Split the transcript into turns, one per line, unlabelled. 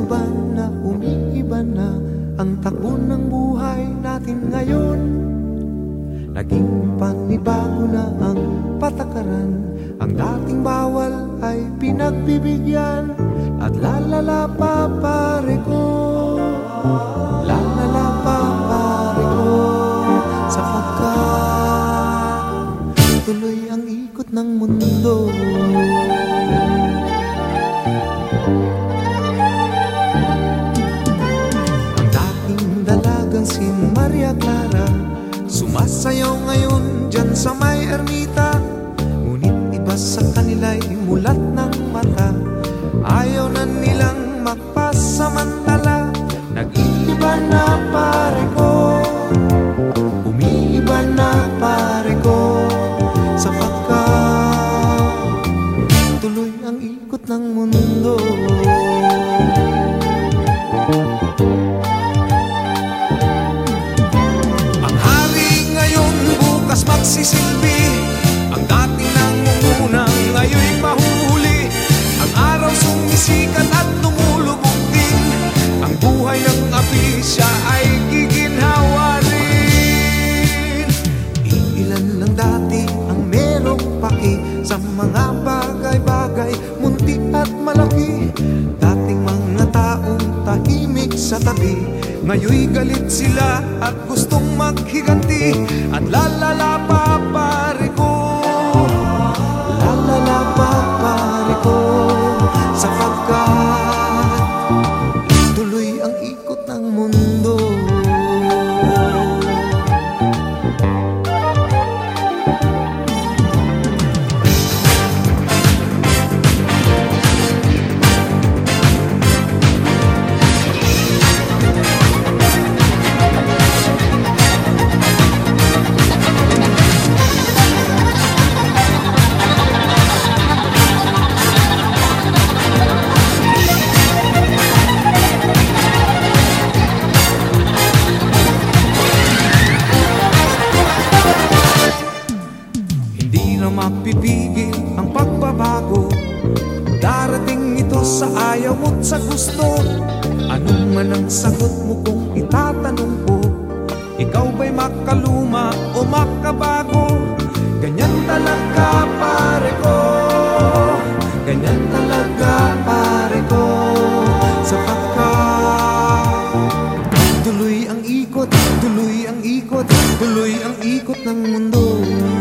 ba na umiiba na ang takbo ng buhay natin ngayon? Naging panibago na ang patakaran, ang dating bawal ay pinagbibigyan. At lalala pa pare ko, lalala pa pare ko, sapagkat tuloy ang ikot ng mundo. Ang dating dalagang si Maria Clara sumasayaw ngayon dyan sa may ermita. Ngunit iba sa kanila'y mulat ng mata, ayaw na nilang magpasamantala. Nag-iiba na pare ko, umiiba na pare ko, sapagkat tuloy ang ikot ng mundo. Ang hari ngayon bukas magsisilbi, ang dating nangungunang ngayon'y mahuhuli. Ang araw sumisikat at lumulubog din, ang buhay ng api siya ay giginhawa rin. Iilan lang dati ang merong paki sa mga bagay-bagay, munti at malaki. Dating mga taong tahimik sa tabi, ngayoy galit sila at gustong maghiganti. At lalala pa pare ko, lalala pa pare ko, sapagkat tuloy ang ikot ng mundo. Mapipigil ang pagbabago, darating ito sa ayaw mo't sa gusto. Anong man ang sagot mo kung itatanong ko, ikaw ba'y makaluma o makabago? Ganyan talaga pare ko, ganyan talaga pare ko, sapagkat tuloy ang ikot, tuloy ang ikot, tuloy ang ikot ng mundo.